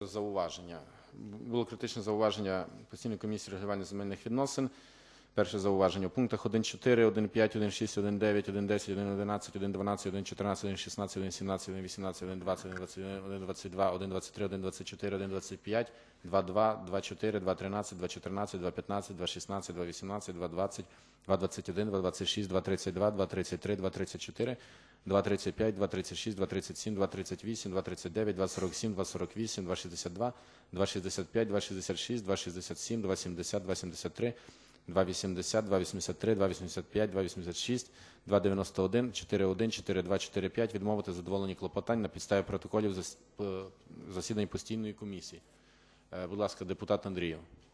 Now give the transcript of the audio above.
Зауваження. Було критичне зауваження постійної комісії регулювання земельних відносин. Перше зауваження. У пунктах 1.4, 1.5, 1.6, 1.9, 1.10, 1.11, 1.12, 1.14, 1.16, 1.17, 1.18, 1.20, 1.21, 1.22, 1.23, 1.24, 1.25, 2.2, 2.4, 2.13, 2.14, 2.15, 2.16, 2.18, 2.20, 2.21, 2.26, 2.32, 2.33, 2.34, 2.35, 2.36, 2.37, 2.38, 2.39, 2.47, 2.48, 2.62, 2.65, 2.66, 2.67, 2.70, 2.73, 2.80, 2.83, 2.85, 2.86, 2.91, 4.1, 4.2, 4.5 відмовити задоволені клопотань на підставі протоколів засідань постійної комісії. Будь ласка, депутат Андрієв.